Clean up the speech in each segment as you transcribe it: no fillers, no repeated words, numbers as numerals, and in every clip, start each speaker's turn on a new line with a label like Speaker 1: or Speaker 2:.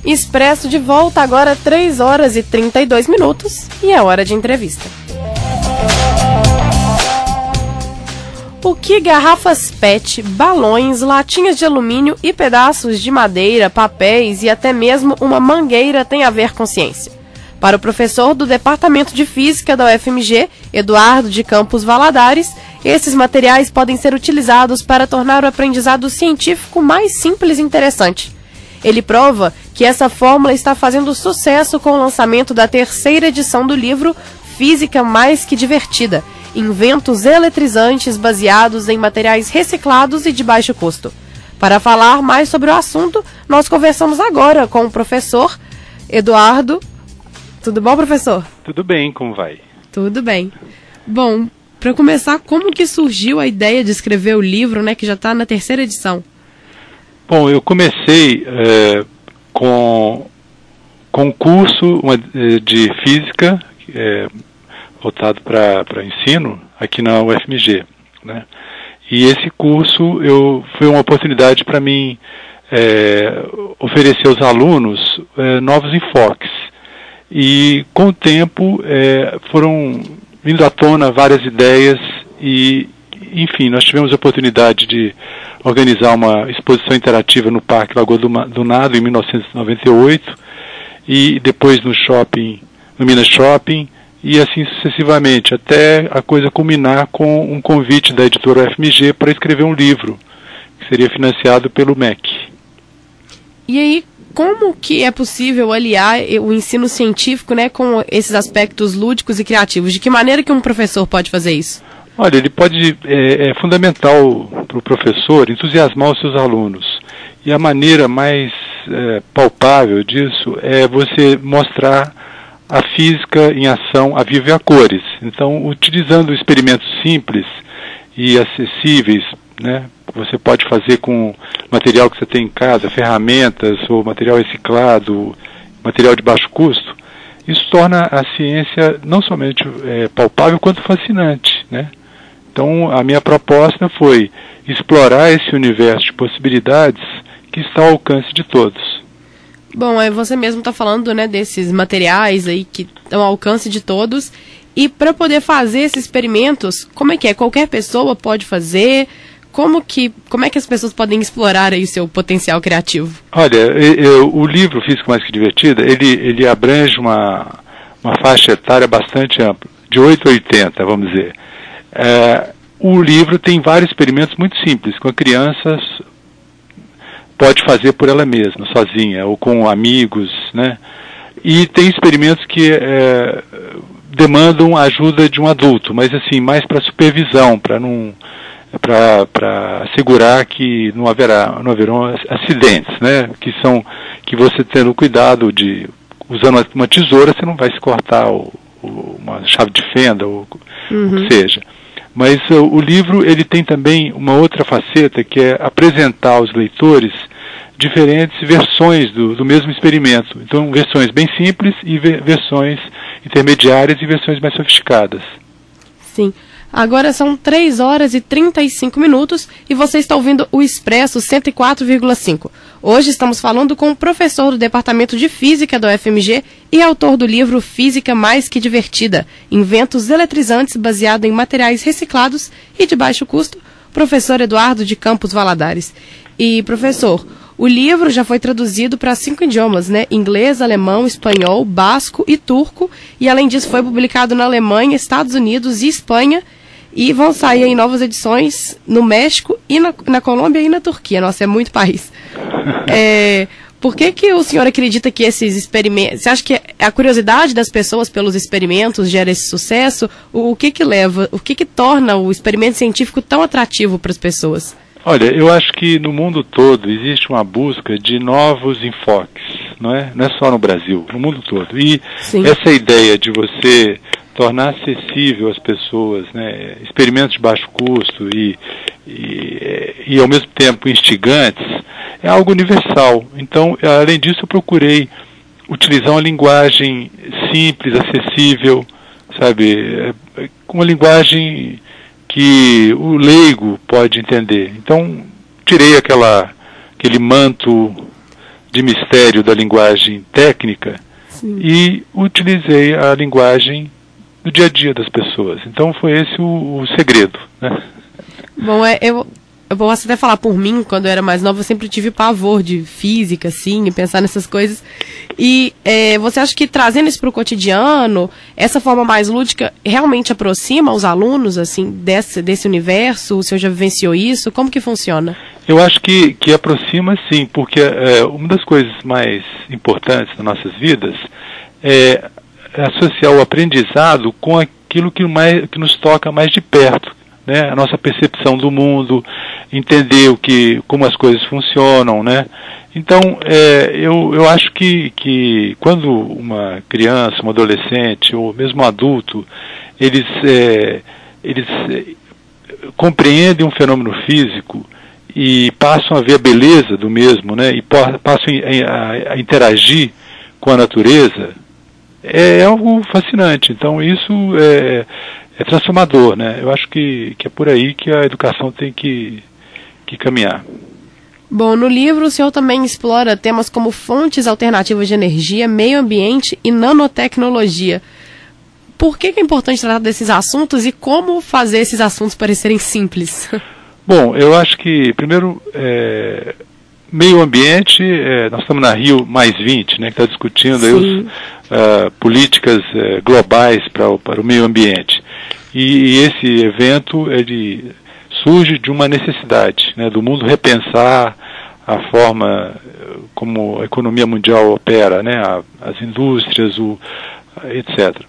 Speaker 1: Expresso de volta agora 3 horas e 32 minutos e é hora de entrevista. O que garrafas PET, balões, latinhas de alumínio e pedaços de madeira, papéis e até mesmo uma mangueira tem a ver com ciência? Para o professor do Departamento de Física da UFMG, Eduardo de Campos Valadares, esses materiais podem ser utilizados para tornar o aprendizado científico mais simples e interessante. Ele prova que essa fórmula está fazendo sucesso com o lançamento da 3ª edição do livro Física Mais que Divertida, Inventos Eletrizantes baseados em materiais reciclados e de baixo custo. Para falar mais sobre o assunto, nós conversamos agora com o professor Eduardo. Tudo bom, professor?
Speaker 2: Tudo bem, como vai?
Speaker 1: Tudo bem. Bom, para começar, como que surgiu a ideia de escrever o livro, né, que já está na 3ª edição?
Speaker 2: Bom, eu comecei com um curso de física voltado para ensino aqui na UFMG, né? E esse curso foi uma oportunidade para mim oferecer aos alunos novos enfoques. E com o tempo foram vindo à tona várias ideias e, enfim, nós tivemos a oportunidade de organizar uma exposição interativa no Parque Lagoa do Nado em 1998 e depois no Minas Shopping e assim sucessivamente, até a coisa culminar com um convite da editora UFMG para escrever um livro que seria financiado pelo MEC.
Speaker 1: E aí, como que é possível aliar o ensino científico, né, com esses aspectos lúdicos e criativos? De que maneira que um professor pode fazer isso?
Speaker 2: Olha, ele pode, é fundamental para o professor entusiasmar os seus alunos. E a maneira mais palpável disso é você mostrar a física em ação a vivo e a cores. Então, utilizando experimentos simples e acessíveis, né, você pode fazer com material que você tem em casa, ferramentas ou material reciclado, material de baixo custo. Isso torna a ciência não somente palpável, quanto fascinante, né? Então, a minha proposta foi explorar esse universo de possibilidades que está ao alcance de todos.
Speaker 1: Bom, você mesmo está falando, né, desses materiais aí que estão ao alcance de todos. E para poder fazer esses experimentos, como é que é? Qualquer pessoa pode fazer? Como é que as pessoas podem explorar aí o seu potencial criativo?
Speaker 2: Olha, o livro Física Mais que Divertida, ele abrange uma faixa etária bastante ampla, de 8 a 80, vamos dizer. O livro tem vários experimentos muito simples, que a criança pode fazer por ela mesma, sozinha, ou com amigos, né? E tem experimentos que demandam a ajuda de um adulto, mas assim, mais para supervisão, para assegurar que não haverão acidentes, né? Que você tendo cuidado usando uma tesoura, você não vai se cortar uma chave de fenda ou o que seja. Mas o livro ele tem também uma outra faceta, que é apresentar aos leitores diferentes versões do mesmo experimento. Então, versões bem simples e versões intermediárias e versões mais sofisticadas.
Speaker 1: Sim. Agora são 3 horas e 35 minutos e você está ouvindo o Expresso 104,5. Hoje estamos falando com o professor do Departamento de Física da UFMG e autor do livro Física Mais que Divertida, Inventos Eletrizantes baseado em materiais reciclados e de baixo custo, professor Eduardo de Campos Valadares. E, professor, o livro já foi traduzido para 5 idiomas, né? Inglês, alemão, espanhol, basco e turco. E, além disso, foi publicado na Alemanha, Estados Unidos e Espanha. E vão sair em novas edições no México e na Colômbia e na Turquia. Nossa, é muito país. Por que o senhor acredita que esses experimentos... Você acha que a curiosidade das pessoas pelos experimentos gera esse sucesso? O que torna o experimento científico tão atrativo para as pessoas?
Speaker 2: Olha, eu acho que no mundo todo existe uma busca de novos enfoques, não é só no Brasil, no mundo todo. E sim, essa ideia de você tornar acessível às pessoas, né, experimentos de baixo custo e ao mesmo tempo instigantes, é algo universal. Então, além disso, eu procurei utilizar uma linguagem simples, acessível, sabe, uma linguagem que o leigo pode entender. Então, tirei aquele manto de mistério da linguagem técnica.
Speaker 1: Sim.
Speaker 2: E utilizei a linguagem do dia a dia das pessoas. Então foi esse o segredo, né?
Speaker 1: Bom, eu posso até falar por mim, quando eu era mais nova, eu sempre tive pavor de física, assim, e pensar nessas coisas. E você acha que trazendo isso para o cotidiano, essa forma mais lúdica, realmente aproxima os alunos, assim, desse universo? O senhor já vivenciou isso? Como que funciona?
Speaker 2: Eu acho que aproxima, sim, porque uma das coisas mais importantes das nossas vidas é associar o aprendizado com aquilo que nos toca mais de perto, né? A nossa percepção do mundo, entender como as coisas funcionam, né? Então, eu acho que quando uma criança, um adolescente, ou mesmo um adulto, eles compreendem um fenômeno físico e passam a ver a beleza do mesmo, né? E passam a interagir com a natureza, é algo fascinante. Então, isso é transformador, né? Eu acho que é por aí que a educação tem que caminhar.
Speaker 1: Bom, no livro o senhor também explora temas como fontes alternativas de energia, meio ambiente e nanotecnologia. Por que é importante tratar desses assuntos e como fazer esses assuntos parecerem simples?
Speaker 2: Bom, eu acho que, primeiro, meio ambiente, nós estamos na Rio +20, né, que está discutindo aí políticas globais para o meio ambiente. E esse evento surge de uma necessidade, né, do mundo repensar a forma como a economia mundial opera, né, as indústrias, etc.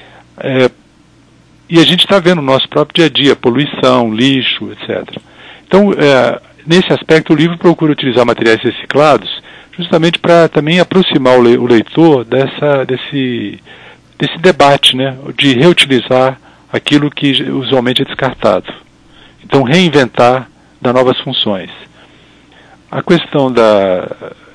Speaker 2: E a gente está vendo no nosso próprio dia a dia, poluição, lixo, etc. Então, nesse aspecto, o livro procura utilizar materiais reciclados justamente para também aproximar o leitor desse debate, né, de reutilizar aquilo que usualmente é descartado. Então, reinventar, dar novas funções. A questão da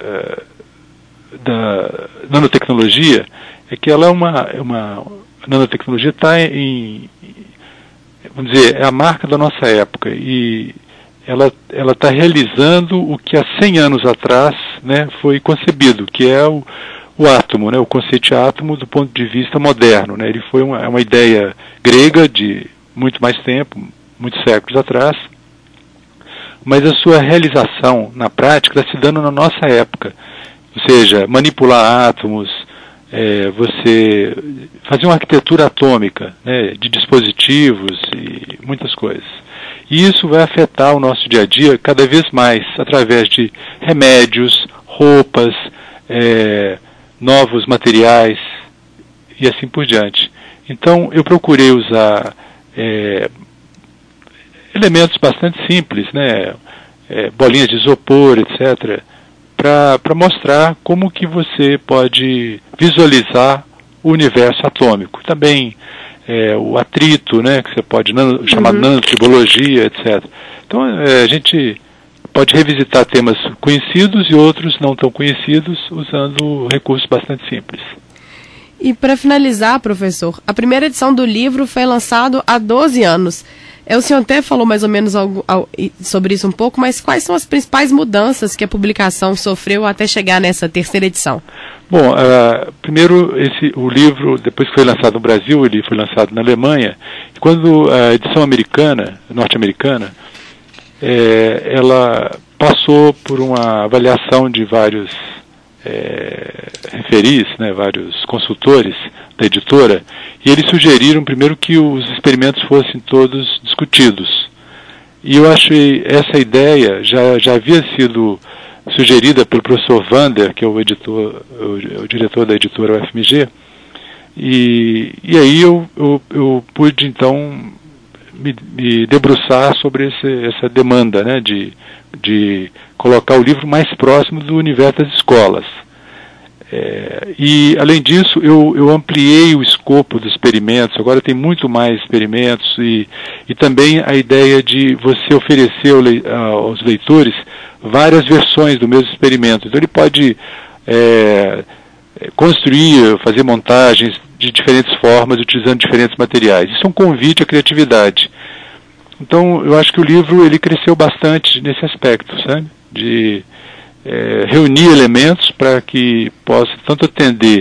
Speaker 2: nanotecnologia é que ela a nanotecnologia está vamos dizer, é a marca da nossa época, e ela está realizando o que há 100 anos atrás, né, foi concebido, que é o átomo, né, o conceito de átomo do ponto de vista moderno, né. Ele foi uma ideia grega de muito mais tempo, muitos séculos atrás, mas a sua realização na prática está se dando na nossa época. Ou seja, manipular átomos, você fazer uma arquitetura atômica, né, de dispositivos e muitas coisas. E isso vai afetar o nosso dia a dia cada vez mais, através de remédios, roupas, novos materiais e assim por diante. Então, eu procurei usar elementos bastante simples, né, bolinhas de isopor, etc., para mostrar como que você pode visualizar o universo atômico. Também o atrito, né, que você pode chamar de nanotribologia, etc. Então, a gente pode revisitar temas conhecidos e outros não tão conhecidos, usando recursos bastante simples.
Speaker 1: E para finalizar, professor, a primeira edição do livro foi lançado há 12 anos. O senhor até falou mais ou menos sobre isso um pouco, mas quais são as principais mudanças que a publicação sofreu até chegar nessa terceira edição?
Speaker 2: Bom, primeiro, o livro, depois que foi lançado no Brasil, ele foi lançado na Alemanha, e quando a edição norte-americana, ela passou por uma avaliação de vários referis, né, vários consultores da editora, e eles sugeriram primeiro que os experimentos fossem todos discutidos. E eu achei essa ideia já havia sido sugerida pelo professor Vander, que é o diretor da editora UFMG, e aí eu pude então me debruçar sobre essa demanda, né, de colocar o livro mais próximo do universo das escolas. E, além disso, eu ampliei o escopo dos experimentos. Agora tem muito mais experimentos e também a ideia de você oferecer aos leitores várias versões do mesmo experimento. Então ele pode construir, fazer montagens de diferentes formas, utilizando diferentes materiais. Isso é um convite à criatividade. Então eu acho que o livro ele cresceu bastante nesse aspecto, sabe? De reunir elementos para que possa tanto atender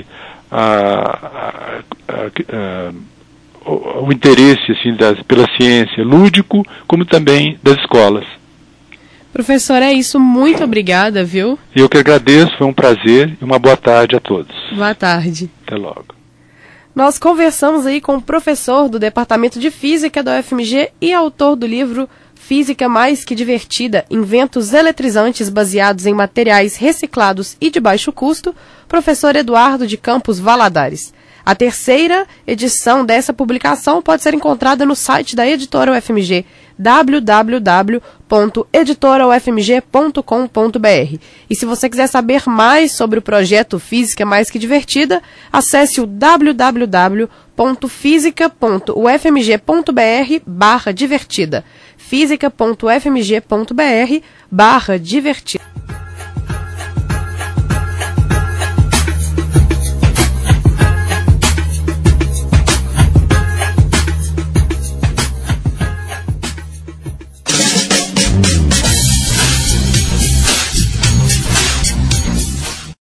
Speaker 2: o interesse assim, pela ciência lúdico, como também das escolas.
Speaker 1: Professor, é isso. Muito obrigada, viu?
Speaker 2: Eu que agradeço, foi um prazer e uma boa tarde a todos.
Speaker 1: Boa tarde.
Speaker 2: Até logo.
Speaker 1: Nós conversamos aí com o professor do Departamento de Física da UFMG e autor do livro Física Mais que Divertida, Inventos Eletrizantes Baseados em Materiais Reciclados e de Baixo Custo, professor Eduardo de Campos Valadares. A terceira edição dessa publicação pode ser encontrada no site da Editora UFMG, www.editoraufmg.com.br. E se você quiser saber mais sobre o projeto Física Mais que Divertida, acesse o www.fisica.ufmg.br/divertida. fisica.ufmg.br/divertida.